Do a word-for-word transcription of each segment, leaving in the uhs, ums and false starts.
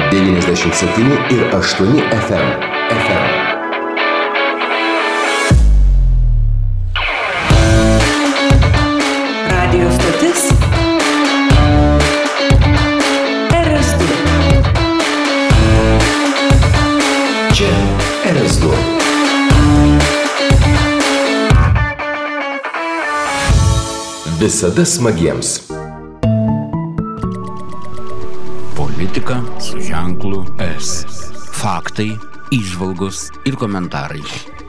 devyniasdešimt septyni ir aštuoni F M. F M. Radio stotis R S du. Čia R S du. Visada smagiems. Politika su ženklu S. Faktai, įžvalgos ir komentarai.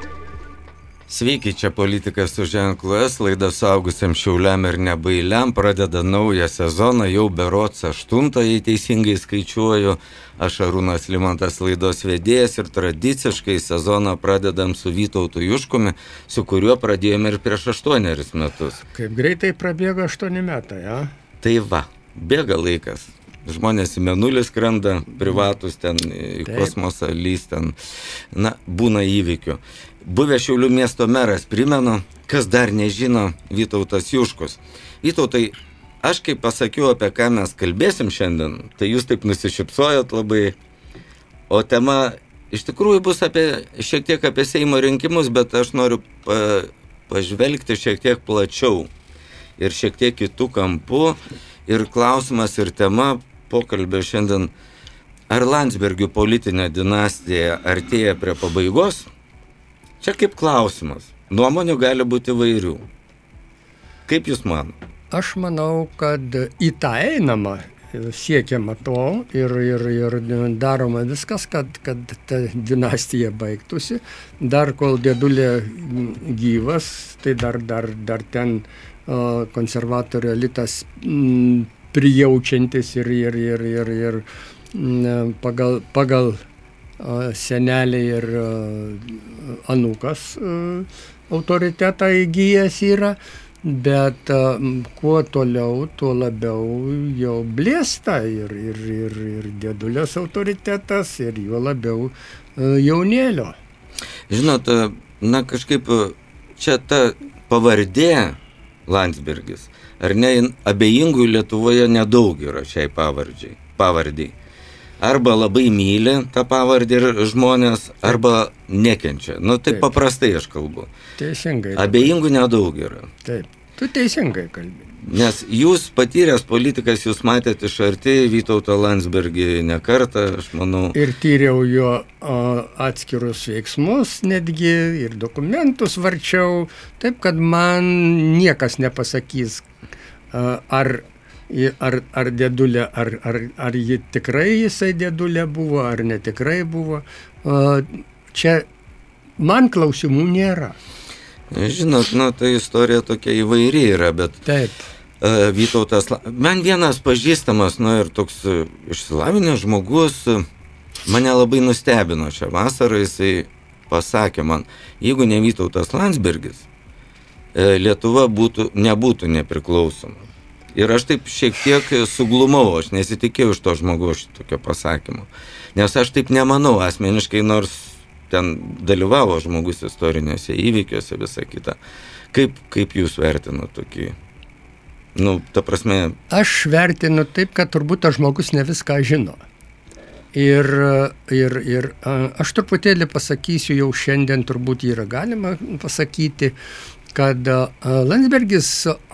Sveiki, čia Politika su ženklu S, laida suaugusiam šiauliam ir nebailiam pradeda naują sezoną, jau berods aštuntą, jei teisingai skaičiuoju. Aš Arūnas Limantas, laidos vedėjas, ir tradiciškai sezoną pradedam su Vytautu Juškumi, su kuriuo pradėjome ir prieš aštuonerius metus. Kaip greitai prabėgo aštuoni metai, ja? Tai va, bėga laikas. Žmonės į mėnulį skrenda, privatus ten, į Taip. Kosmosą lys ten, na, būna įvykių. Buvęs Šiaulių miesto meras, primenu, kas dar nežino, Vytautas Juškus. Vytautai, aš kaip pasakiau, apie ką mes kalbėsim šiandien, tai jūs taip nusišypsojot labai, o tema iš tikrųjų bus apie, šiek tiek apie Seimo rinkimus, bet aš noriu pa, pažvelgti šiek tiek plačiau ir šiek tiek kitų kampų, ir klausimas ir tema pokalbio šiandien, ar Landsbergių politinė dinastija artėja prie pabaigos? Čia kaip klausimas. Nuomonių gali būti įvairių. Kaip jūs manote? Aš manau, kad į tą einama, siekiama to ir, ir, ir daroma viskas, kad, kad ta dinastija baigtųsi. Dar kol dėdulė gyvas, tai dar, dar, dar ten uh, konservatorių elitas mm, prijaučiantis ir, ir, ir, ir, ir mm, pagal, pagal uh, senelį ir uh, anūkas uh, autoritetą įgyjęs yra. Bet uh, kuo toliau, tuo labiau jau blėsta ir, ir, ir, ir dėdulės autoritetas, ir juo labiau uh, jaunėlio. Žinot, na kažkaip čia ta pavardė Landsbergis, ar ne, abejingų Lietuvoje nedaug yra šiai pavardžiai, pavardiai. Arba labai myli tą pavardę ir žmonės, arba nekenčia. Nu, taip, taip paprastai aš kalbu. Teisingai. Abejingų nedaug yra. Taip, tu teisingai kalbi. Nes jūs patyręs politikas, jūs matėte iš arti Vytautą Landsbergį ne kartą, aš manau. Ir tyriau jo o, atskirus veiksmus netgi, ir dokumentus varčiau, taip kad man niekas nepasakys, ar Ar, ar dėdulė, ar, ar, ar ji tikrai jisai dėdulė buvo, ar netikrai buvo. Čia man klausimų nėra. Žinot, nu, ta istorija tokia įvairi yra, bet Taip. Vytautas, man vienas pažįstamas, nu, ir toks išsilavinęs žmogus, mane labai nustebino šią vasarą, jisai pasakė man, jeigu ne Vytautas Landsbergis, Lietuva būtų, nebūtų nepriklausoma. Ir aš taip šiek tiek suglumau, aš nesitikėjau iš to žmogaus tokio pasakymo. Nes aš taip nemanau asmeniškai, nors ten dalyvavo žmogus istorinėse įvykiuose, visą kitą. Kaip, kaip jūs vertinat tokį? Nu, ta prasme... Aš vertinu taip, kad turbūt tas žmogus ne viską žino. Ir, ir, ir aš truputėlį pasakysiu, jau šiandien turbūt yra galima pasakyti, kad Landsbergis...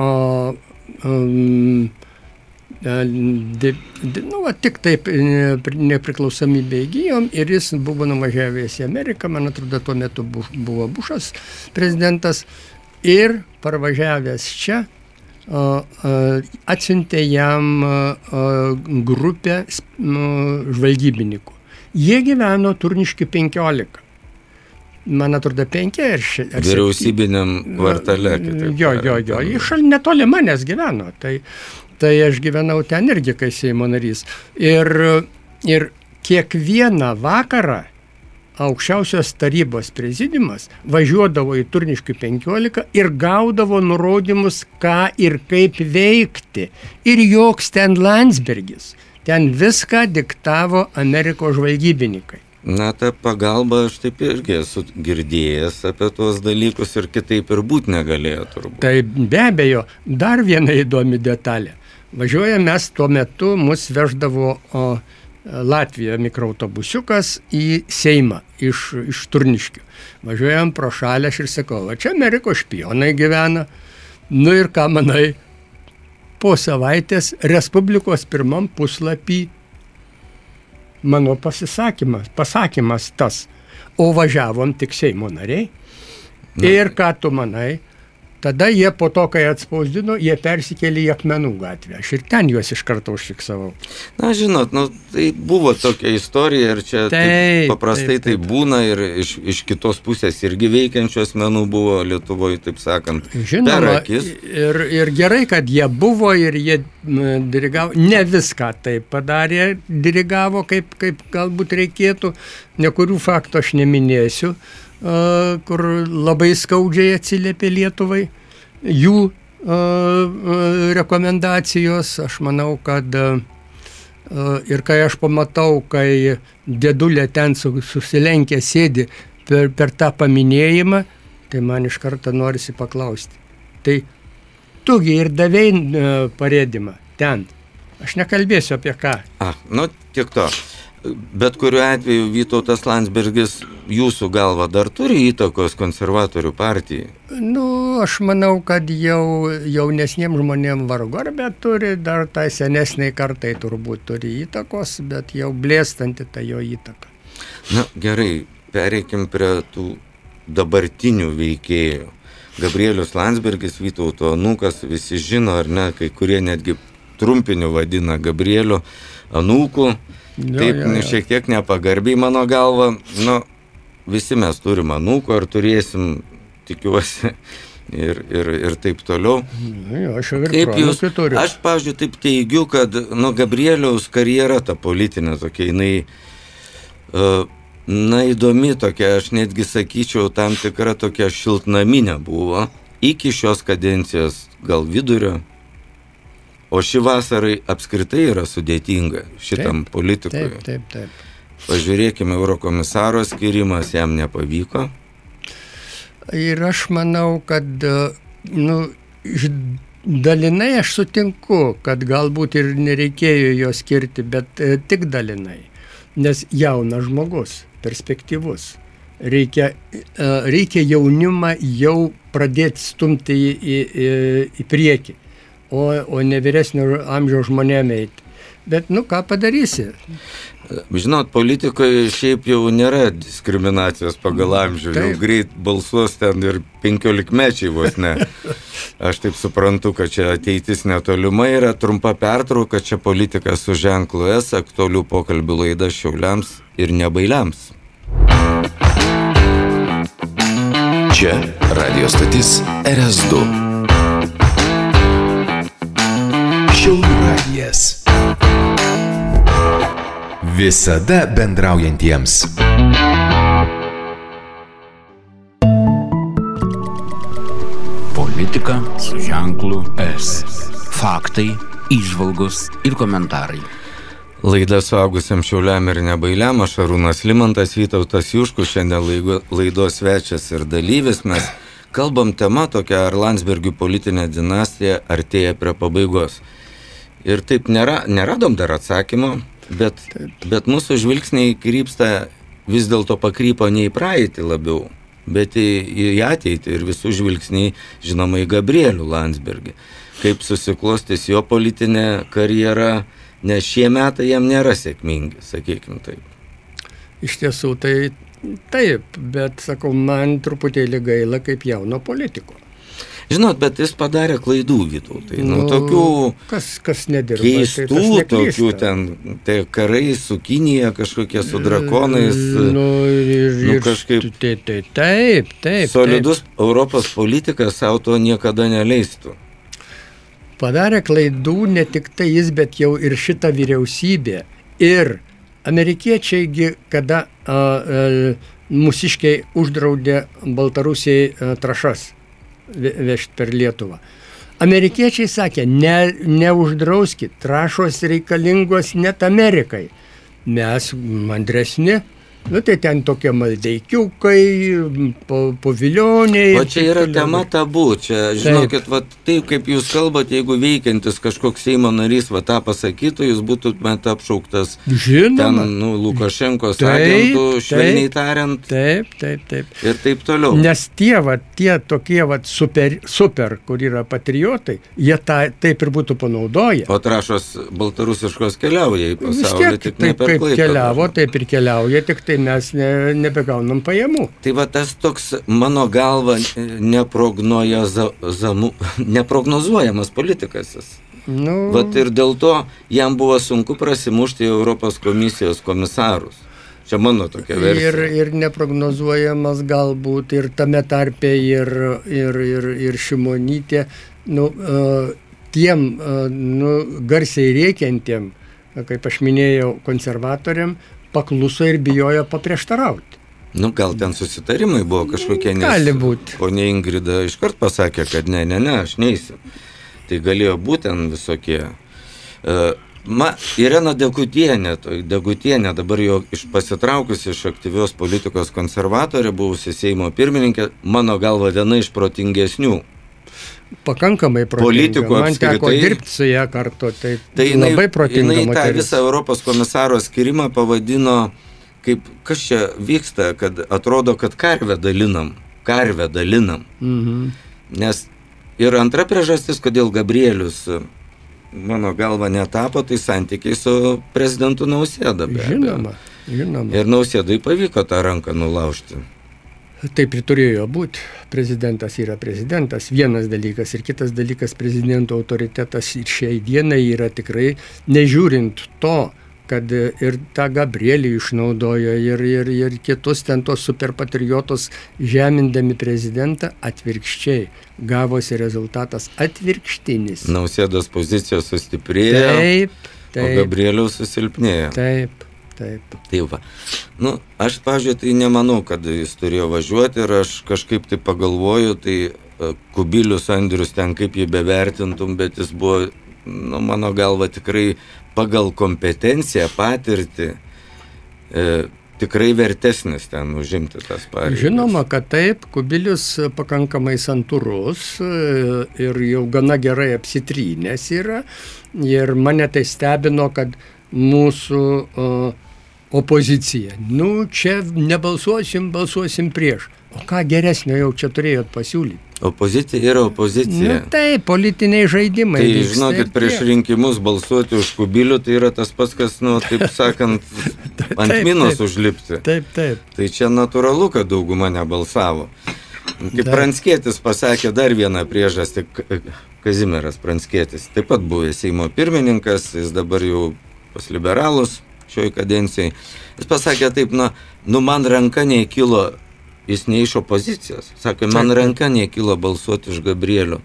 Um, de, de, nu, va, tik taip nepriklausomybę įgyjom ir jis buvo nuvažiavęs į Ameriką, man atrodo, tuo metu buvo Bušas prezidentas, ir parvažiavęs čia uh, uh, atsiuntė jam uh, grupę uh, žvalgybininkų. Jie gyveno Turniškių penkiolika. Man atrodo, penki ar šeši. Vyriausybiniam kvartale. Jo, jo, jo. Iš netoli manęs gyveno. Tai, tai aš gyvenau ten irgi, kai Seimo narys. Ir, ir kiekvieną vakarą aukščiausios tarybos prezidiumas važiuodavo į Turniškių penkiolika ir gaudavo nurodymus, ką ir kaip veikti. Ir joks ten Landsbergis. Ten viską diktavo Amerikos žvalgybininkai. Na, ta pagalba, aš taip irgi esu girdėjęs apie tuos dalykus ir kitaip ir būt negalėjo turbūt. Tai be abejo, dar viena įdomi detalė. Važiuoja mes tuo metu, mus veždavo o, Latvija mikroautobusiukas į Seimą iš, iš Turniškių. Važiuojam pro šalį, aš ir sakau, va čia Amerikos špionai gyvena. Nu ir ką manai, po savaitės Respublikos pirmam puslapį mano pasisakymas, pasakymas tas. O važiavom tik Seimo nariai. Na. Ir ką tu manai? Tada jie po to, kai atspausdino, jie persikėlė į Akmenų gatvę. Aš ir ten juos iš karto užfiksavau. Na, žinot, nu, tai buvo tokia istorija ir čia taip, taip, paprastai taip, taip. tai būna ir iš, iš kitos pusės irgi veikiančių asmenų buvo Lietuvoje, taip sakant, Žinoma, per akis. Ir, ir gerai, kad jie buvo ir jie dirigavo, ne viską taip padarė, dirigavo, kaip, kaip galbūt reikėtų, nekurių faktų aš neminėsiu, kur labai skaudžiai atsiliepė Lietuvai jų rekomendacijos. Aš manau, kad ir kai aš pamatau, kai dėdulė ten susilenkę sėdi per, per tą paminėjimą, tai man iš karto norisi paklausti. Tai tugi ir davėjai parėdimą ten. Aš nekalbėsiu apie ką. A, nu tiek to. Bet kuriuo atveju Vytautas Landsbergis jūsų galva dar turi įtakos konservatorių partijai? Nu, aš manau, kad jau jaunesniem žmonėm vargu ar bet turi, dar tai senesniai kartai turbūt turi įtakos, bet jau blėstanti ta jo įtaka. Na, gerai, pereikim prie tų dabartinių veikėjų. Gabrielius Landsbergis, Vytauto anūkas, visi žino, ar ne, kai kurie netgi trumpiniu vadina Gabrieliu anūku. Jo, Taip, jo, jo. šiek tiek nepagarbiai mano galva, nu, visi mes turim anūkų, ar turėsim, tikiuosi, ir, ir, ir taip toliau. Nu, jo, aš jau ir Kaip jūs, proanūkį turiu. aš, pavyzdžiui, taip teigiu, kad, nu, Gabrieliaus karjera ta politinė tokia, jinai, uh, na, įdomi tokia, aš netgi sakyčiau, tam tikra tokia šiltnaminė buvo, iki šios kadencijos gal vidurio. O ši vasarai apskritai yra sudėtinga šitam Taip, politikui. Taip, taip, taip. Pažiūrėkime, eurokomisaro skirimas jam nepavyko. Ir aš manau, kad, nu, iš dalinai aš sutinku, kad galbūt ir nereikėjo jo skirti, bet e, tik dalinai. Nes jaunas žmogus, perspektyvus. Reikia, e, reikia jaunimą jau pradėti stumti į, į, į, į priekį. O, o ne vyresnio amžiaus žmonėm eiti. Bet, nu, ką padarysi? Žinot, politikoje šiaip jau nėra diskriminacijos pagal amžių. Jau greit balsuos ten ir penkiolikmečiai vos ne. Aš taip suprantu, kad čia ateitis netolima yra. Trumpa pertrauka, čia politika su ženklu S, aktualių pokalbių laida Šiauliams ir nebailiams. Čia radio stotis R S du. Šiaulių radijas. Visada bendraujantiems. Politika su ženklu S. Faktai, įžvalgos ir komentarai. Laida suaugusiam Šiauliam ir nebailiam, aš Arūnas Limantas, Vytautas Juškus, šiandien laidos svečias ir dalyvis. Mes kalbam tema tokia, ar Landsbergių politinė dinastija artėja prie pabaigos. Ir taip nėra, neradom dar atsakymo, bet, bet mūsų žvilgsniai krypsta, vis dėlto pakrypo ne į praeitį labiau, bet į, į ateitį ir visų žvilgsniai, žinoma, į Gabrielių Landsbergį. Kaip susiklostys jo politinė karjera, nes šie metai jam nėra sėkmingi, sakykim taip. Iš tiesų, tai taip, bet, sakau, man truputėlį gaila kaip jauno politiko. Žinot, bet jis padarė klaidų, Vytautai. Nu, nu, tokių kas, kas nedirba, keistų, tai tokių ten, tai karai su Kinija, kažkokie su drakonais. Nu, ir, nu, ir, kažkaip tai, tai, taip, taip. solidus taip. Europos politikas savo to niekada neleistų. Padarė klaidų ne tik tai jis, bet jau ir šita vyriausybė. Ir amerikiečiaigi, kada a, a, mūsiškiai uždraudė Baltarusijai a, trašas vežti per Lietuvą. Amerikiečiai sakė, ne, neuždrauskit, trašos reikalingos net Amerikai. Mes mandresni, Nu, tai ten tokie maldeikiukai, po, povilioniai. O čia yra tema tabu, čia, žinokit, va, taip kaip jūs kalbate, jeigu veikiantis kažkoks Seimo narys va tą pasakytų, jūs būtumėte apšauktas Žinoma. ten, nu, Lukašenkos agentų, švelniai tariant. Taip, taip, taip. Ir taip toliau. Nes tie, va, tie tokie va, super, super, kur yra patriotai, jie tą taip ir būtų panaudoję. O trąšos baltarusiškos keliauja į Vis pasaulį, tiek, tik ne taip per kaip Klaipėdą. keliavo, taip ir keliauja, tik tai mes ne, nebegaunam pajamų. Tai va tas toks, mano galva, neprognozamu, neprognozuojamas politikas jis. Nu, Vat ir dėl to jam buvo sunku prasimušti į Europos komisijos komisarus. Čia mano tokia versija. ir, ir neprognozuojamas galbūt, ir tame tarpe, ir, ir, ir, ir Šimonytė, nu, uh, tiem uh, nu, garsiai rėkiantiem, kaip aš minėjau, konservatoriam, pakluso ir bijojo paprieštarauti. Nu, gal ten susitarimai buvo kažkokie, nes Gali būt. ponia Ingrida iškart pasakė, kad ne, ne, ne, aš neįsiu. Tai galėjo būti ten visokie. Uh, ma, Irena Degutienė, to, Degutienė dabar jau iš pasitraukusi iš aktyvios politikos konservatorė, buvusi Seimo pirmininkė, mano galva viena iš protingesnių. Pakankamai protinga. Politikų Man teko apskritai. dirbti su ją kartu, tai, Tai jinai, labai protinga jinai tą moteris. visą Europos komisaro skirimą pavadino, kaip kas čia vyksta, kad atrodo, kad karvę dalinam, karvę dalinam. Mhm. Nes ir antra priežastis, kodėl Gabrielius, mano galva, netapo, tai santykiai su prezidentu Nausėda. be abejo. Žinoma, žinoma. Ir Nausėdai pavyko tą ranką nulaužti. Taip ir turėjo būti. Prezidentas yra prezidentas, vienas dalykas. Ir kitas dalykas, prezidento autoritetas ir šiai dienai yra tikrai, nežiūrint to, kad ir tą Gabrielį išnaudojo ir, ir, ir kitus ten tos superpatriotus žemindami prezidentą, atvirkščiai. Gavosi rezultatas atvirkštinis. Nausėdos pozicija sustiprėjo, Taip, o taip, Gabrieliaus susilpnėjo. taip, taip. Tai va. Nu, aš, pavyzdžiui, tai nemanau, kad jis turėjo važiuoti ir aš kažkaip tai pagalvoju, tai uh, Kubilius Andrius ten kaip jį bevertintum, bet jis buvo, nu, mano galva, tikrai pagal kompetenciją, patirtį, e, tikrai vertesnis ten užimti tas pareigas. Žinoma, kad taip, Kubilius pakankamai santūrus e, ir jau gana gerai apsitrynęs yra. Ir mane tai stebino, kad mūsų o, opozicija, nu, čia nebalsuosim, balsuosim prieš. O ką geresnio jau čia turėjot pasiūlyti? Opozicija yra opozicija. Nu, tai politiniai žaidimai. Tai, vyksta žinokit, ir prieš tiek. rinkimus balsuoti už Kubilių, tai yra tas pats, kas, nu, taip sakant, ant Taip, minos taip. užlipti. Taip, taip. Tai čia natūralu, kad dauguma nebalsavo. Kaip Dar- Pranckietis pasakė dar vieną priežastį, K- Kazimieras Pranckietis, taip pat buvęs Seimo pirmininkas, jis dabar jau pas liberalus šioj kadencijai. Jis pasakė taip, na, nu man ranka neįkilo, jis ne iš opozicijos, sakė, man Taip, taip. ranka neįkilo balsuoti už Gabrielių.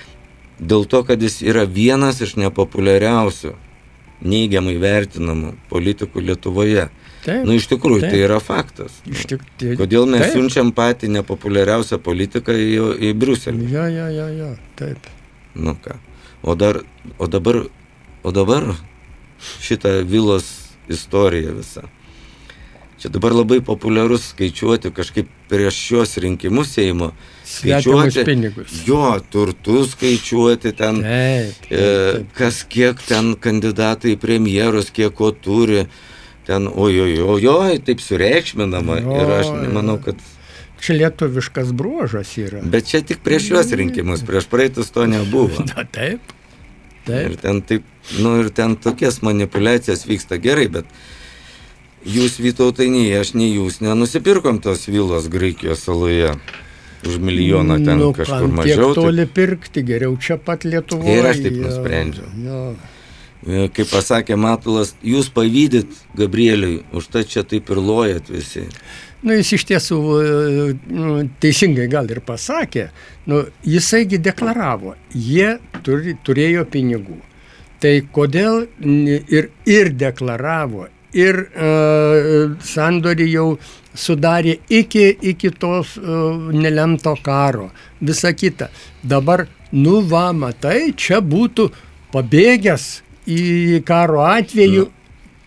Dėl to, kad jis yra vienas iš nepopuliariausių, neigiamai vertinamų politikų Lietuvoje. Taip. Nu, iš tikrųjų, Taip. tai yra faktas. Iš tik, tai, Kodėl mes taip. siunčiam patį nepopuliariausią politiką į, į Briuselį? Jo, jo, jo, jo, taip. Nu ką. O, dar, o, dabar, o dabar šitą vilos istoriją visą. Čia dabar labai populiarus skaičiuoti kažkaip prieš šios rinkimus Seimo. Svetimus pinigus. Jo, turtus skaičiuoti ten, Taip, taip, e, taip. kas kiek ten kandidatai į premjerus, kiek ko turi. Ten, ojoj, ojoj, taip sureikšminama. Jo, Ir aš jo. manau, kad Čia lietuviškas bruožas yra. Bet čia tik prieš juos rinkimus, prieš praeitus to nebuvo. Na, taip. Ir Taip. ten taip, nu ir ten tokias manipulacijas vyksta gerai, bet jūs, Vytautai, nei aš, nei jūs nenusipirkom tos vilos Graikijos saloje už milijoną ten nu, kažkur kam mažiau. tiek toli pirkti, geriau čia pat Lietuvoje. Ir aš taip nusprendžiau. Jo. Tai, kaip pasakė Matulas, jūs pavydit Gabrieliui, užtat čia taip ir lojat visi. Nu, jis iš tiesų nu, teisingai gal ir pasakė, nu, jisaigi deklaravo, jie turi, turėjo pinigų. Tai kodėl ir, ir deklaravo, ir uh, sandorį jau sudarė iki, iki tos uh, nelemto karo, visa kita. Dabar, nu va, matai, čia būtų pabėgęs į karo atveju,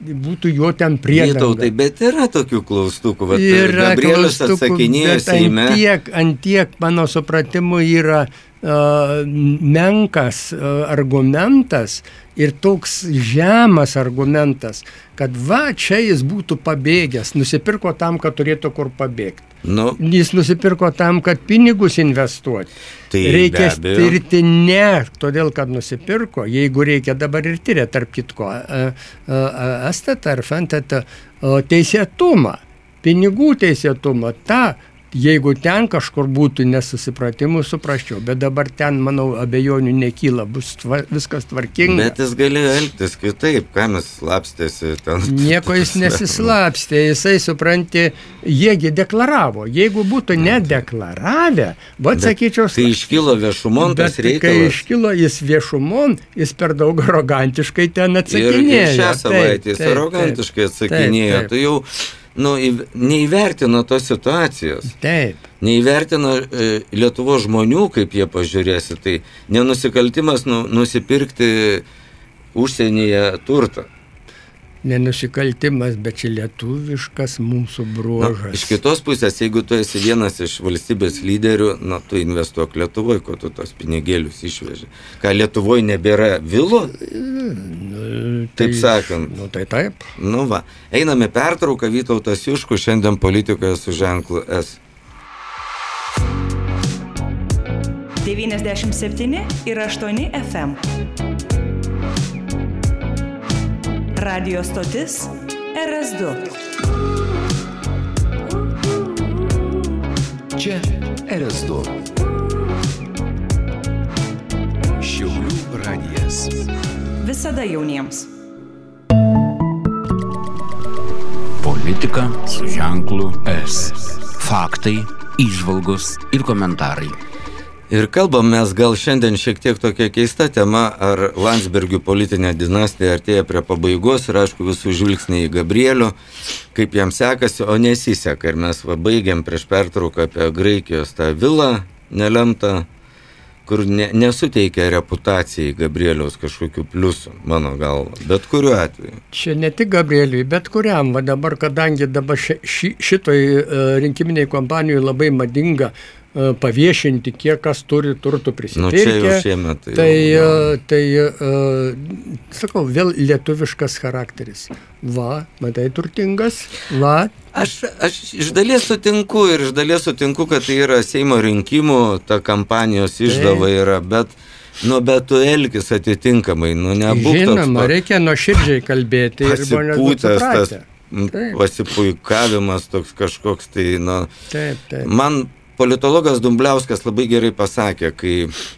būtų jo ten priedanga. Vytautai, bet yra tokių klaustukų. Vat, yra Gabrielius klaustukų, atsakinėjo bet Seime. Ant tiek, ant tiek, mano supratimu, yra uh, menkas uh, argumentas ir toks žemas argumentas, kad va, čia jis būtų pabėgęs, nusipirko tam, kad turėtų kur pabėgti. Nu, Jis nusipirko tam, kad pinigus investuoti. Tai reikia be abejo. tirti ne todėl, kad nusipirko, jeigu reikia dabar ir tyria, tarp kitko, S T T ar F N T T teisėtumą, pinigų teisėtumą, tą, jeigu ten kažkur būtų nesusipratimų, suprasčiau, bet dabar ten, manau, abejonių nekyla, bus tva, viskas tvarkinga. bet jis galėjo elgtis kitaip, kam jis slapstėsi ten. Nieko jis nesislapstė, jisai, supranti, jiegi deklaravo. Jeigu būtų nedeklaravę, bet sakyčiau, Kai iškilo viešumon tas bet kai reikalas. iškilo jis viešumon, jis per daug arogantiškai ten Ir, atsakinėjo. ir šią Taip, savaitę jis taip, arogantiškai taip, atsakinėjo. taip, taip. Tai jau nu, įv- neįvertino tos situacijos. Taip. Neįvertino e, Lietuvos žmonių, kaip jie pažiūrėsi. Tai nenusikaltimas nu, nusipirkti užsienyje turtą. Nenusikaltimas, bet čia lietuviškas mūsų Na, bruožas. iš kitos pusės, jeigu tu esi vienas iš valstybės lyderių, na, tu investuok Lietuvoje, ko tu tos pinigėlius išveži. Ką, Lietuvoje nebėra vilų? Nu, Taip sakant. Nu, tai taip. Nu va, einame pertrauką, Vytautas Juškus, šiandien politikoje su ženklu S. devyniasdešimt septyni ir aštuoni F M. Radio stotis R S du. Čia R S du. Šiaulių radijas. Visada jauniems. Politika su ženklu S. Faktai, įžvalgos ir komentarai. Ir kalbam mes gal šiandien šiek tiek tokia keista tema, ar Landsbergių politinė dinastija artėja prie pabaigos ir aišku visų žvilgsniai į Gabrielių, kaip jam sekasi, o nesiseka. Ir mes va baigėm prieš pertrauką apie Graikijos tą vilą nelemtą, kur ne, nesuteikia reputacijai Gabrieliaus kažkokių pliusų, mano galva, bet kuriuo atveju. Čia ne tik Gabrieliui, bet kuriam. Va dabar, kadangi dabar ši, ši, šitoj uh, rinkiminiai kompanijoje labai madinga uh, paviešinti, kiek kas turi turtų prisipirkę. Nu čia jau šiemet. Tai, Tai, jau, uh, tai uh, sakau, vėl lietuviškas charakteris. Va, matai, turtingas, va. Aš, aš iš dalies sutinku ir iš dalies sutinku, kad tai yra Seimo rinkimų, ta kampanijos išdava yra, bet, nu, bet tu elkis atitinkamai, nu, nebūk toks. Žinoma, reikia nuoširdžiai kalbėti ir žmonės būtų pasipūtęs tas supratę. m, Taip. pasipuikavimas toks kažkoks, tai, nu, Taip, taip. man politologas Dumbliauskas labai gerai pasakė, kai,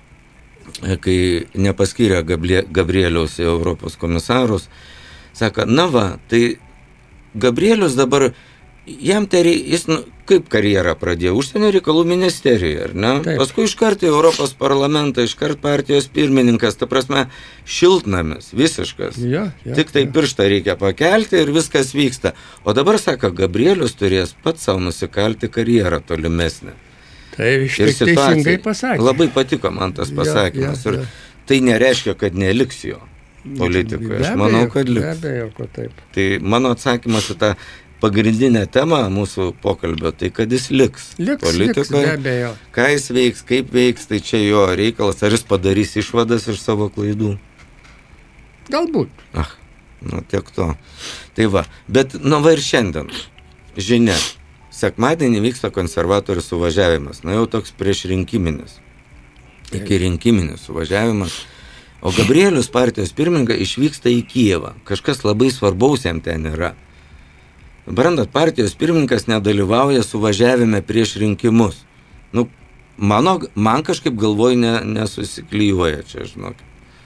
kai nepaskyrė Gablie- Gabrieliaus į Europos komisarus, sako, na va, tai Gabrielius dabar, jam tai, rei- jis nu, kaip karjerą pradėjo, užsienio reikalų ministerijoje, ar ne? Taip. Paskui iškart į Europos parlamentą, iškart partijos pirmininkas, ta prasme, šiltnamis, visiškas. Jo, jo, Tik tai jo. pirštą reikia pakelti ir viskas vyksta. O dabar, sako, Gabrielius turės pats savo nusikalti karjerą tolimesnę. Tai iš Ir tikrųjų teisingai pasakė. Labai patiko man tas Jo, pasakymas. jo, Ir jo. tai nereiškia, kad neliks jo politikoje. Be Aš manau, abejo, kad Be liks. abejo, kad taip. Tai mano atsakymas į tą pagrindinę temą mūsų pokalbio, tai kad jis liks, Liks, liks, be politikoje. abejo. Ką jis veiks, kaip veiks, tai čia jo reikalas. Ar jis padarys išvadas iš savo klaidų? Galbūt. Ah, nu tiek to. Tai va, bet nu va ir šiandien, žinia, sekmadienį vyksta konservatorių suvažiavimas, na jau toks prieš rinkiminis, iki rinkiminis suvažiavimas, o Gabrielius partijos pirmininkas išvyksta į Kijevą, kažkas labai svarbaus jam ten yra. Brandat, partijos pirmininkas nedalyvauja suvažiavime prieš rinkimus. Nu, mano, man kažkaip galvoj ne, nesusiklyjuoja čia, žinok.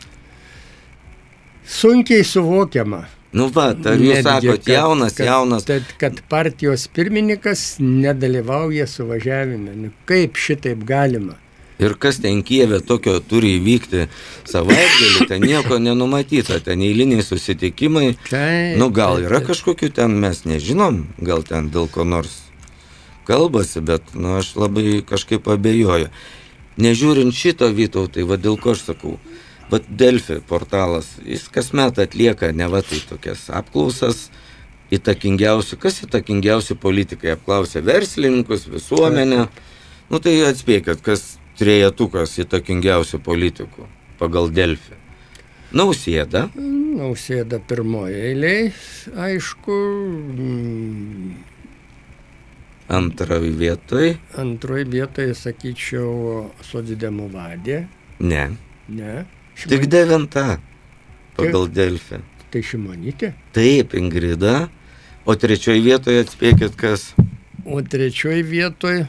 Sunkiai suvokiama. Nu va, ar jūs Netgi, sakot, kad- jaunas, kad, jaunas. Kad, kad partijos pirmininkas nedalyvauja suvažiavime. Nu, kaip šitaip galima? Ir kas ten Kijeve tokio turi įvykti savaitgalį, ten nieko nenumatyta, ten eiliniai susitikimai. Taip, Nu gal taip, yra taip. kažkokių ten, mes nežinom, gal ten dėl ko nors kalbasi, bet nu, aš labai kažkaip abejoju. Nežiūrint šito, Vytautai, va dėl ko aš sakau, vat Delfi portalas, jis kasmet atlieka ne va tai tokias apklausas įtakingiausių, kas įtakingiausių politikai, apklausė verslininkus, visuomenę, nu tai atspėkit, kas trejetukas įtakingiausių politikų pagal Delfi. Nausėda. Nausėda pirmoje eilėje, aišku. Antroje vietoje. Antroje vietoje, sakyčiau, Socdemų vadė. Ne. Ne. Šimon... Tik devinta pagal Delfi. Tai Šimonytė? Taip, Ingrida. O trečioje vietoje atspėkit, kas? O trečioje vietoje?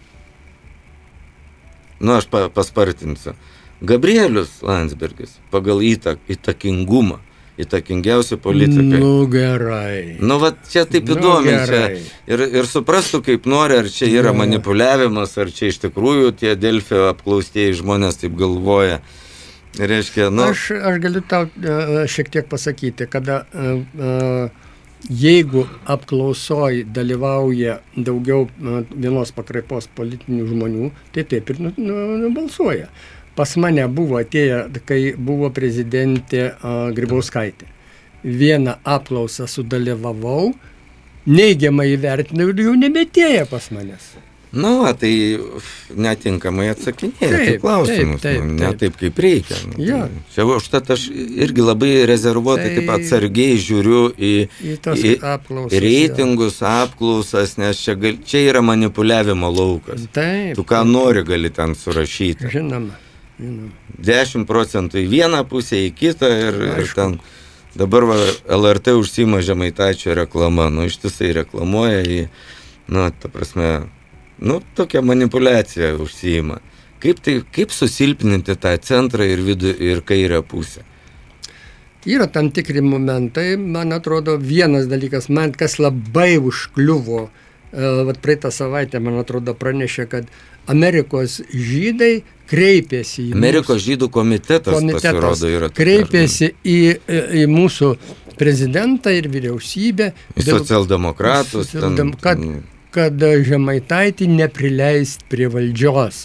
Nu, aš pa, paspartinsiu. Gabrielius Landsbergis pagal įtak, įtakingumą. Įtakingiausi politikai. Nu gerai. Nu, va, čia taip nu, įdomiai. Čia ir, ir suprastų, kaip nori, ar čia yra manipuliavimas, ar čia iš tikrųjų tie Delfi apklaustieji žmonės taip galvoja. Reiškia, nu... Aš, aš galiu tau uh, šiek tiek pasakyti, kada uh, uh, jeigu apklausoj dalyvauja daugiau uh, vienos pakraipos politinių žmonių, tai taip ir nu, nu, nubalsuoja. Pas mane buvo atėję, kai buvo prezidentė uh, Grybauskaitė. Vieną apklausą sudalyvavau, neigiamai įvertinau ir jau nebetėja pas manęs. Nu, tai netinkamai atsakinėja tai klausimus, taip, taip, nu, ne taip, kaip reikia. Nu, ja. Čia užtat aš irgi labai rezervuotai tai, taip atsargiai žiūriu į, į, į apklausas, reitingus, ja. apklausas, nes čia, gal, čia yra manipuliavimo laukas. Taip, tu ką taip. nori gali ten surašyti. Žinoma. dešimt procentų į vieną pusę, į kitą ir, ir ten dabar va, L R T užsiima Žemaitaičio reklama, nu ištisai reklamuoja į, nu, ta prasme, nu, tokia manipuliacija užsiima. Kaip, tai, kaip susilpninti tą centrą ir vidų ir kairę pusę? Yra tam tikri momentai, man atrodo, vienas dalykas, man kas labai užkliuvo, vat praeitą savaitę, man atrodo, pranešė, kad Amerikos žydai kreipėsi į Amerikos mūsų, žydų komitetas, komitetas pasirodo yra. Kreipėsi į, į mūsų prezidentą ir vyriausybę. Į socialdemokratus. Socialdem, kad, kad Žemaitaitį neprileist prie valdžios.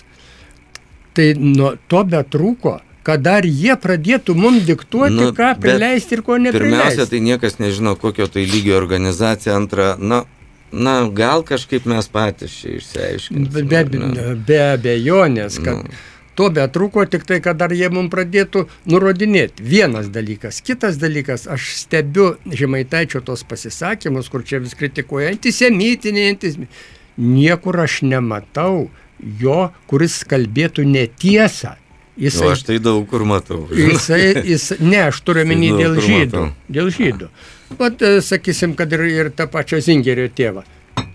Tai nuo to betrūko, kad dar jie pradėtų mums diktuoti, nu, ką prileisti ir ko neprileisti. Pirmiausia, tai niekas nežino, kokio tai lygio organizacija. Antra, na, na gal kažkaip mes patys čia išsiaiškinsime. Be, be, be abejonės, kad nu. To betrūko, tik tai, kad dar jie mums pradėtų nurodinėti. Vienas dalykas. Kitas dalykas, aš stebiu Žemaitaičio tos pasisakymus, kur čia vis kritikuoja antisemitinė, antisemitinė. Niekur aš nematau jo, kuris kalbėtų netiesą. Jisai, o aš tai daug kur matau. Jisai, jis, ne, aš turiu menį dėl žydų. Dėl žydų. Vat, sakysim, kad ir, ir tą pačio Zingerio tėvą.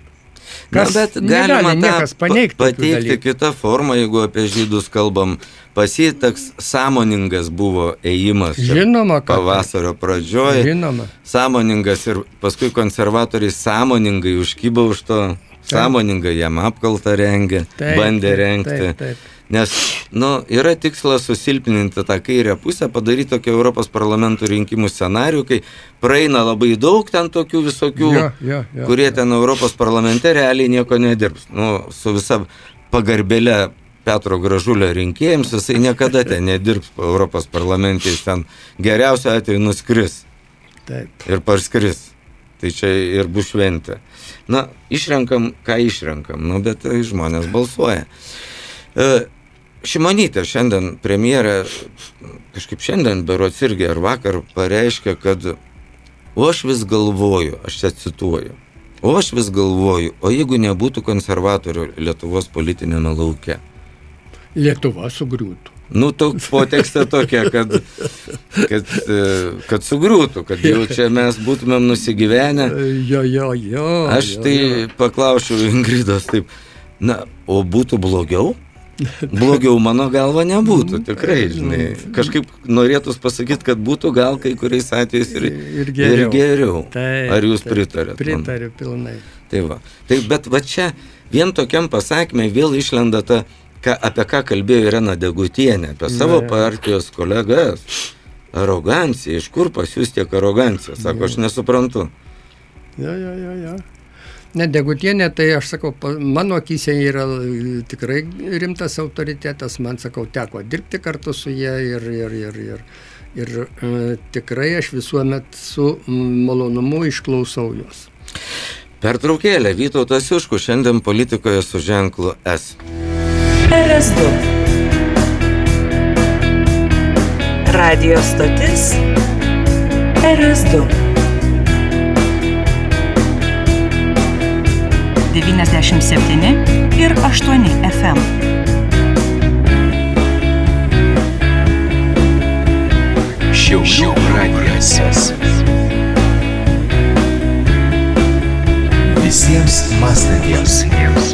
Kas Na, bet galima niekas paneigti pateikti kitą formą, jeigu apie žydus kalbam. Pasitaks sąmoningas buvo ėjimas Žinoma, pavasario pradžioje. Žinoma. Sąmoningas ir paskui konservatoriai sąmoningai užkybo už to. Taip. Sąmoningai jam apkaltą rengė, taip, bandė rengti. Taip, taip. Nes, nu, yra tikslas susilpninti tą kairę pusę, padaryti tokį Europos parlamento rinkimų scenarijų, kai praeina labai daug ten tokių visokių, ja, ja, ja, kurie ja. ten Europos parlamente realiai nieko nedirbs. Nu, su visa pagarbėle Petro Gražulio rinkėjams, jisai niekada ten nedirbs Europos parlamente, jis ten geriausiu atveju nuskris. Taip. Ir parskris. Tai čia ir bus šventė. Na, išrenkam, ką išrenkam, nu, bet žmonės balsuoja. E, Šimonytė šiandien premjerė, kažkaip šiandien berods irgi ar vakar pareiškė, kad o aš vis galvoju, aš čia cituoju, o aš vis galvoju, o jeigu nebūtų konservatorių Lietuvos politinėme lauke? Lietuva sugriūtų. Nu, to potekstė tokia, kad, kad, kad sugriūtų, kad jau čia mes būtumėm nusigyvenę. Jo, jo, jo. Aš jo, tai jo. paklausčiau Ingridos taip, na, o būtų blogiau? Blogiau mano galva nebūtų, tikrai, žinai. Kažkaip norėtus pasakyti, kad būtų gal kai kuriais atvejais ir, ir geriau. Ir geriau. Taip, Ar jūs taip, pritarėt? Pritariu pilnai. Tai va. Tai, bet va čia vien tokiam pasakymai vėl išlenda ta, ką, apie ką kalbėjo Irena Degutienė, apie savo ja, ja. partijos kolegas. Arogancija, iš kur pas jūs tiek arogancija? Sako, aš nesuprantu. Ja, ja, ja, ja. Ne, Degutienė, tai aš sakau, mano akyse yra tikrai rimtas autoritetas, man sakau, teko dirbti kartu su jie ir, ir, ir, ir, ir e, tikrai aš visuomet su malonumu išklausau jos. Pertraukėlė, Vytautas Juškus, šiandien politikoje su ženklu S. R S du. Radio stotis R S du. devyniasdešimt septyni ir aštuoni F M. Šiaulių radijas. Visiems mąstantiems.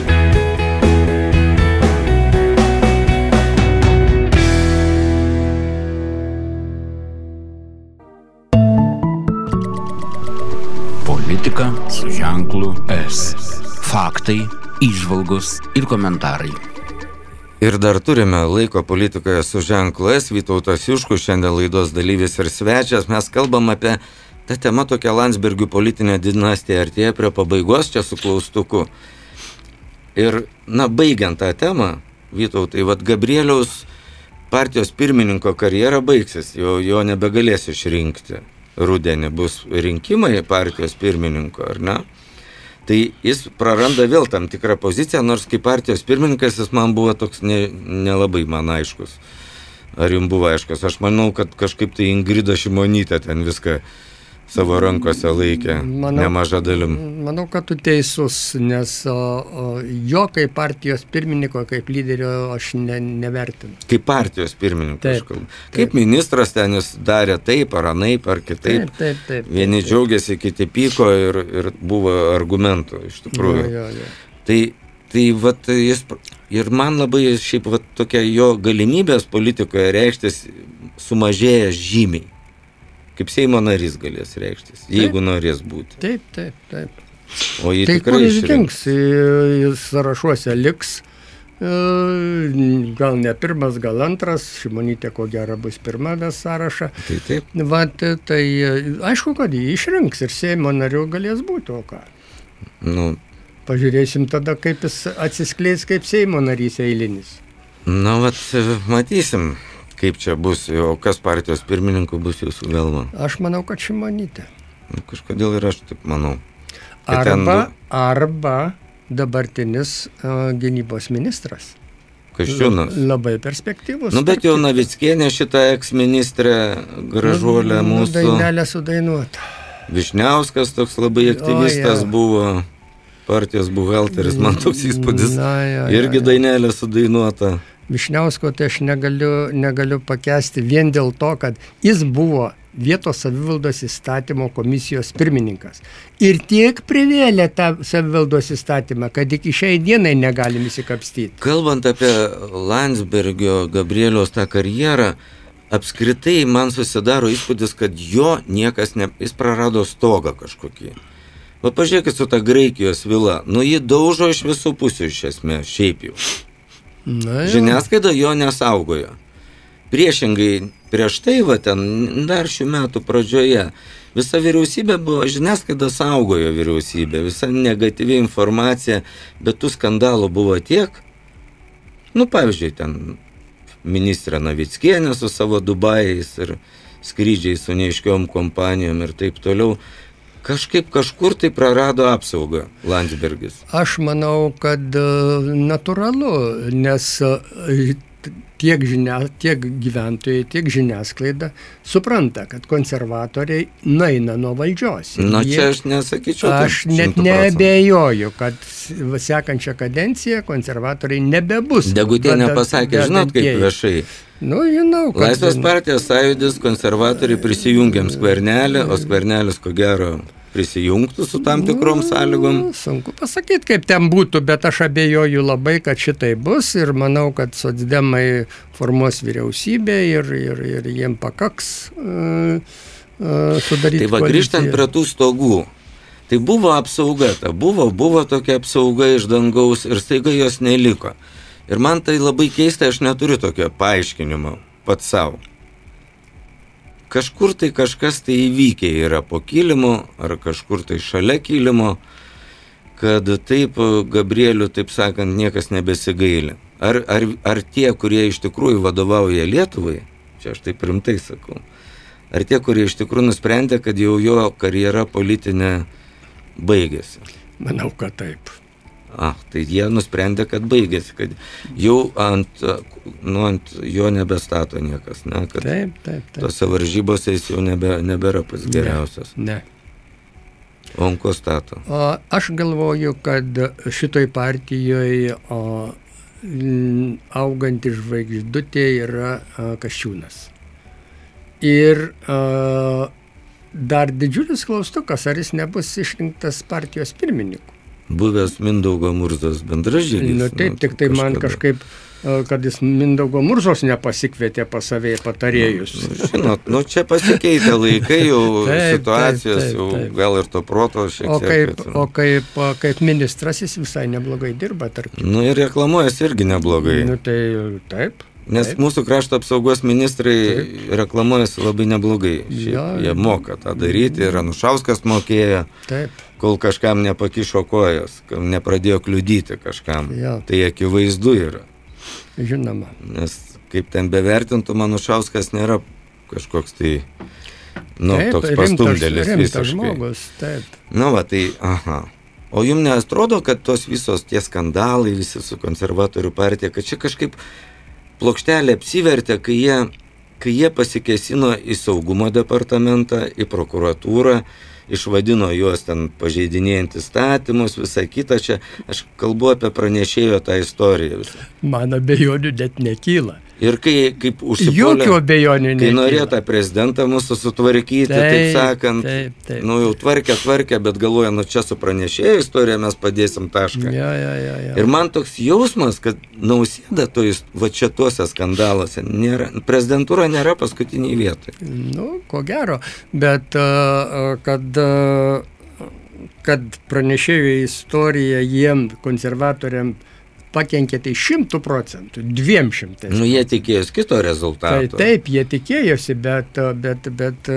Politika su ženklu S. Faktai, įžvalgos ir komentarai. Ir dar turime laiko politikoje su ženklu S. Vytautas Juškus, šiandien laidos dalyvis ir svečias. Mes kalbam apie tą temą, tokia Landsbergių politinė dinastija artėja prie pabaigos, čia su klaustuku. Ir, na, baigiant tą temą, Vytautai, vat Gabrieliaus partijos pirmininko karjera baigsis, jo, jo nebegalės išrinkti. Rudenį bus rinkimai partijos pirmininko, ar ne? Tai jis praranda vėl tam tikrą poziciją, nors kaip partijos pirmininkas jis man buvo toks ne, nelabai man aiškus. Ar jums buvo aiškus? Aš manau, kad kažkaip tai Ingrida Šimonytė ten viską savo rankose laikė, manau, nemaža dalim. Manau, kad tu teisus, nes o, o, jo kaip partijos pirmininko, kaip lyderio aš ne, nevertinu. Kaip partijos pirmininko, aš kalbu. Kaip ministras ten jis darė taip, ar anaip, ar kitaip. Taip, taip, taip, Vieni taip, džiaugiasi, kiti pyko ir, ir buvo argumentų, iš tikrųjų. Jo, jo, jo. Tai, tai vat, jis, ir man labai šiaip vat, tokia jo galimybės politikoje reikštis sumažėja žymiai. Kaip Seimo narys galės reikštis, jeigu taip, norės būti. Taip, taip, taip. O jį tai tikrai išrinks. išrinks. Tai kur jis jis sąrašuose liks, gal ne pirmas, gal antras, Šimonytė ko gero bus pirma ves sąrašą. Tai taip. Vat, tai aišku, kad jį išrinks ir Seimo narių galės būti, o ką? Nu, Pažiūrėsim tada, kaip jis atsiskleis kaip Seimo narys eilinis. Na, vat, matysim. Kaip čia bus, o kas partijos pirmininku bus jūsų galva? Aš manau, kad Šimonytė. Nu, kažkodėl ir aš taip manau. Arba, ten, arba dabartinis uh, gynybos ministras. Kasčiūnas. Labai perspektyvus. Nu, bet jau Navickienė šitą eks-ministrę gražuolę nu, mūsų. Dainelę sudainuota. Višniauskas toks labai aktyvistas o, ja. buvo, partijos buhalteris, man toks įspūdis. Na, ja, irgi ja, ja. Dainelė sudainuota. Višniausko tai aš negaliu, negaliu pakęsti vien dėl to, kad jis buvo vietos savivaldos įstatymo komisijos pirmininkas. Ir tiek privėlė tą savivaldos įstatymą, kad iki šiai dienai negalim įsikapstyti. Kalbant apie Landsbergio Gabrieliaus tą karjerą, apskritai man susidaro įspūdis, kad jo niekas ne... Jis prarado stogą kažkokį. Va pažiūrėkit su ta Graikijos vila. Nu, jį daužo iš visų pusių iš esmės, šiaip jau. Na, žiniasklaida jo nesaugojo. Priešingai prieš tai, va ten, dar šių metų pradžioje, visa vyriausybė buvo, žiniasklaida saugojo vyriausybė, visa negatyvi informacija, bet tų skandalų buvo tiek. Nu, pavyzdžiui, ten ministrė Navickienė su savo Dubajais ir skrydžiais su neaiškiom kompanijom ir taip toliau. Kažkaip kažkur tai prarado apsaugą Landsbergis. Aš manau, kad natūralu, nes tiek, žinia, tiek gyventojai, tiek žiniasklaida supranta, kad konservatoriai naina nuo valdžios. Na, jie, čia aš nesakyčiau. Aš net neabejoju, kad sekančią kadenciją konservatoriai nebebus. Degutienė pasakė, žinot, kaip viešai. Nu, žinau, kad... Laisvės partijos sąjūdis, konservatoriai prisijungiam Skvernelį, o Skvernelis, ko gero, prisijungtų su tam tikrom sąlygom. Sunku pasakyti, kaip ten būtų, bet aš abejoju labai, kad šitai bus ir manau, kad socdemai formuos vyriausybę ir, ir, ir jiem pakaks uh, uh, sudaryti tai va, koaliciją. Grįžtant prie tų stogų, tai buvo apsauga, ta buvo, buvo tokia apsauga iš dangaus ir staiga jos neliko. Ir man tai labai keista, aš neturiu tokio paaiškinimo pats savo. Kažkur tai kažkas tai įvykę yra po kilimo, ar kažkur tai šalia kilimo, kad taip Gabrielių, taip sakant, niekas nebesigaili. Ar, ar, ar tie, kurie iš tikrųjų vadovauja Lietuvai, čia aš taip rimtai sakau, ar tie, kurie iš tikrųjų nusprendė, kad jau jo karjera politinė baigėsi? Manau, kad taip. A, tai jie nusprendė, kad baigėsi, kad jau ant, nu, ant jo nebestato niekas, ne? Kad taip, taip, taip. Tose varžybose jis jau nebe, nebėra pats geriausias. Ne. ne. O ant ko stato? O aš galvoju, kad šitoj partijoje o, auganti žvaigždutė yra a, Kasčiūnas. Ir a, dar didžiulis klaustukas, ar jis nebus išrinktas partijos pirmininku. Buvęs Mindaugo Murzos bendražygis. Nu taip, tik tai man kažkaip, kad jis Mindaugo Murzos nepasikvietė pas save patarėjus. Nu, žinot, nu čia pasikeitė laikai, jau taip, situacijos, taip, taip, jau taip. Gal ir to proto šiek tiek. O kaip, o kaip, kaip ministras jis visai neblogai dirba, tarkim. Nu ir reklamuojas irgi neblogai. Nu tai taip. Nes taip. Mūsų krašto apsaugos ministrai taip. Reklamuojasi labai neblogai. Šiaip, ja, jie moka tą daryti ir Anušauskas mokėjo, taip. Kol kažkam nepakišo kojos, nepradėjo kliudyti kažkam. Ja. Tai akivaizdu yra. Žinoma. Nes kaip ten bevertintų, Anušauskas nėra kažkoks tai, nu, taip, toks pastumdėlis visiškai. Žmogus, taip. Nu va, tai, aha. O jums neatrodo, kad tos visos tie skandalai, visi su konservatorių partija, kad čia kažkaip plokštelė apsivertė, kai jie, kai jie pasikėsino į saugumo departamentą, į prokuratūrą, išvadino juos ten pažeidinėjant įstatymus, visą kitą. Čia aš kalbu apie pranešėjo tą istoriją visą. Man abejonių net nekyla. Ir kai kaip užsipuolė, jokių abejonių nekyla. Kai norėjo tą prezidentą mūsų sutvarkyti, taip, taip sakant, taip, taip. Nu jau tvarkė, tvarkė, bet galvoja, nu čia su pranešėjo istorija mes padėsim tašką. Ja, ja, ja, ja. Ir man toks jausmas, kad Nausėda to, va čia tuose skandaluose, nėra, prezidentūra nėra paskutiniai vietoj. Nu, ko gero, bet kad, kad pranešėjo istorija jiem, konservatoriam, pakenkė tai šimtų procentų, dviem šimtais. Nu, jie tikėjosi kito rezultato. Tai, taip, jie tikėjosi, bet, bet, bet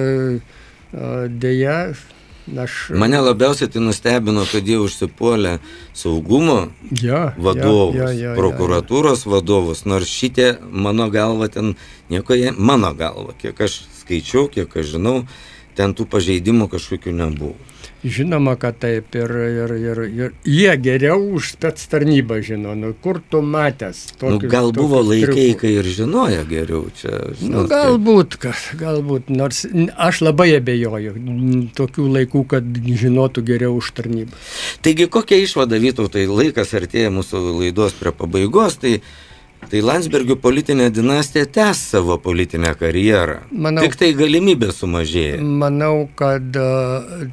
dėja, aš... Mane labiausiai tai nustebino, kad jie užsipuolė saugumo ja, vadovus, ja, ja, ja, prokuratūros ja, ja. vadovus, nors šitie, mano galva, ten nieko jie, mano galva, kiek aš skaičiau, kiek aš žinau, ten tų pažeidimų kažkokių nebuvo. Žinoma, kad taip, ir, ir, ir, ir jie geriau už spec tarnybą žino, nu kur tu matęs tokius, nu, gal buvo laikai, triukų. Kai ir žinojo geriau čia. Žinot, nu, galbūt, kad, galbūt, nors aš labai abejoju tokių laikų, kad žinotų geriau už tarnybą. Taigi, kokia išvada, Vytautai, laikas artėja mūsų laidos prie pabaigos, tai Tai Landsbergių politinė dinastija tęs savo politinę karjerą. Manau, tik tai galimybė sumažėja. Manau, kad uh,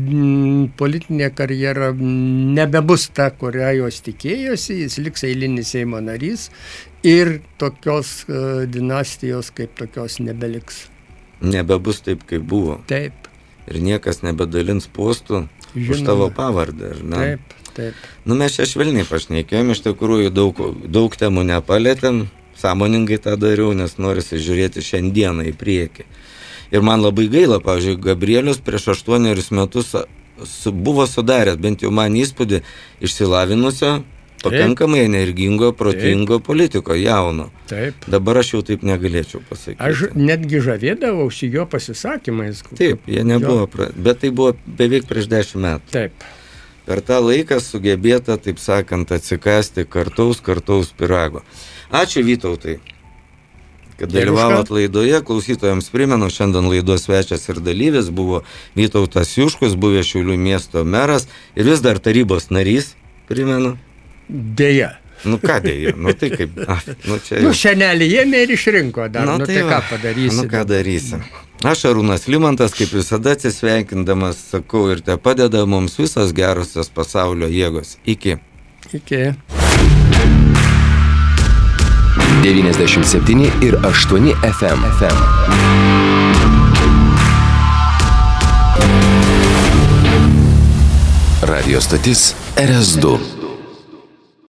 politinė karjera nebebus ta, kurią jos tikėjosi, jis liks eilinis Seimo narys ir tokios uh, dinastijos kaip tokios nebeliks. Nebebus taip, kaip buvo. Taip. Ir niekas nebedalins postų Žinoma. Už tavo pavardę, ar ne? Taip. Taip. Nu, mes čia švelniai pašnekėjom, iš tikrųjų daug, daug temų nepalėtėm, sąmoningai tą dariau, nes norisi žiūrėti šiandieną į priekį. Ir man labai gaila, pavyzdžiui, Gabrielius prieš aštuonerius metus su, buvo sudaręs, bent jau man įspūdį, išsilavinusio, pakankamai energingo, protingo Taip. Politiko, jauno. Taip. Dabar aš jau taip negalėčiau pasakyti. Aš netgi žavėdavausi jo pasisakymais. Taip, jie nebuvo, pra... bet tai buvo beveik prieš dešimt metų. Taip. Per tą laiką sugebėta, taip sakant, atsikasti kartaus, kartaus pyrago. Ačiū, Vytautai, kad dalyvavot laidoje. Klausytojams primenu, šiandien laidos svečias ir dalyvis buvo Vytautas Juškus, buvęs Šiaulių miesto meras ir vis dar tarybos narys, primenu. Deja. Nu ką dėja, nu tai kaip, a, nu čia jau. Nu senelį jėmė ir išrinko dar, nu, nu tai, tai ką padarysi. Nu ką darysi. Aš Arūnas Limantas, kaip visada atsisveikindamas, sakau ir te padeda mums visos gerosios pasaulio jėgos. Iki. Iki. devyniasdešimt septyni ir aštuoni F M. F M. Radio stotis R S du.